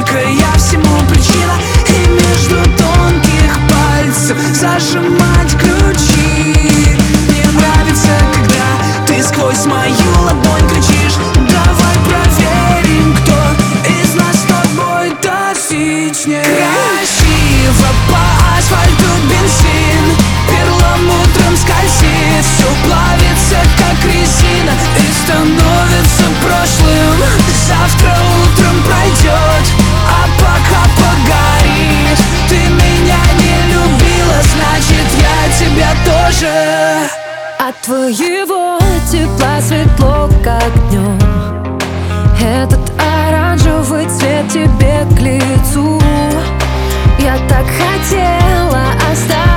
только я всему причина. И между тонких пальцев зажимать ключи. Мне нравится, когда ты сквозь мою ладонь кричишь: давай проверим, кто из нас с тобой токсичнее. Красиво по асфальту бензин перламутром скользит, все плавится, как резина, и становится прошлым. Завтра утром пройдет, а пока погорит. Ты меня не любила, значит я тебя тоже. От твоего тепла светло, как днем. Этот оранжевый цвет тебе к лицу. Я так хотела остаться